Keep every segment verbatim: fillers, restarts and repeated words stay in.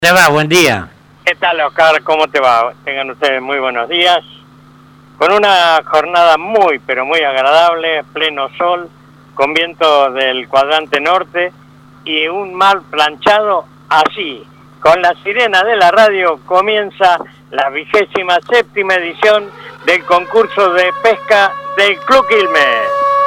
¿Te va? Buen día. ¿Qué tal, Oscar? ¿Cómo te va? Tengan ustedes muy buenos días. Con una jornada muy, pero muy agradable, pleno sol, con viento del cuadrante norte y un mar planchado así. Con la sirena de la radio comienza la vigésima séptima edición del concurso de pesca del Club Quilmes.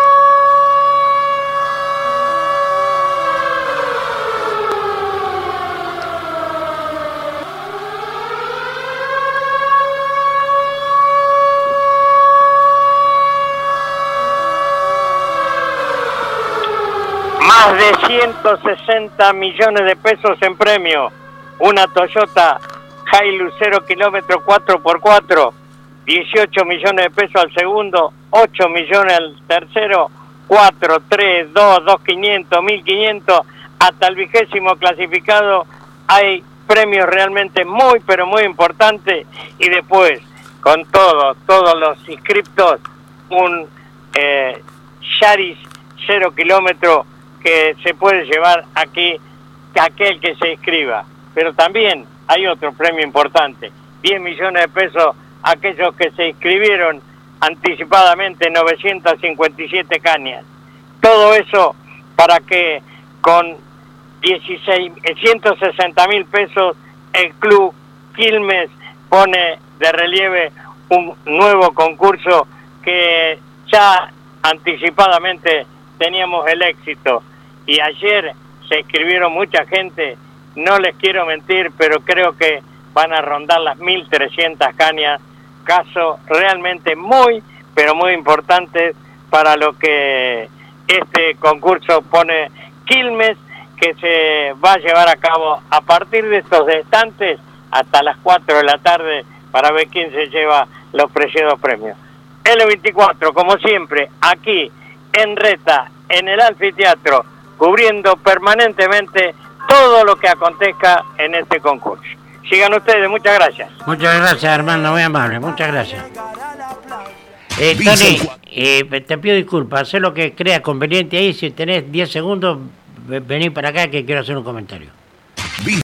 Más de ciento sesenta millones de pesos en premio. Una Toyota Hilux cero kilómetro cuatro por cuatro. dieciocho millones de pesos al segundo. ocho millones al tercero. cuatro, tres, dos, dos quinientos, mil quinientos. Hasta el vigésimo clasificado hay premios realmente muy, pero muy importantes. Y después, con todo, todos los inscriptos, un eh, Yaris cero kilómetro que se puede llevar aquí aquel que se inscriba. Pero también hay otro premio importante, diez millones de pesos aquellos que se inscribieron anticipadamente, novecientas cincuenta y siete cañas. Todo eso para que con dieciséis, ciento sesenta mil pesos el Club Quilmes pone de relieve un nuevo concurso que ya anticipadamente teníamos el éxito. Y ayer se inscribieron mucha gente, no les quiero mentir, pero creo que van a rondar las mil trescientas cañas, caso realmente muy, pero muy importante para lo que este concurso pone Quilmes, que se va a llevar a cabo a partir de estos instantes hasta las cuatro de la tarde para ver quién se lleva los preciados premios. L veinticuatro, como siempre, aquí en Reta, en el anfiteatro, cubriendo permanentemente todo lo que acontezca en este concurso. Sigan ustedes, muchas gracias. Muchas gracias, hermano, muy amable, muchas gracias. Eh, Tony, eh, te pido disculpas, haz lo que creas conveniente ahí, si tenés diez segundos, vení para acá que quiero hacer un comentario.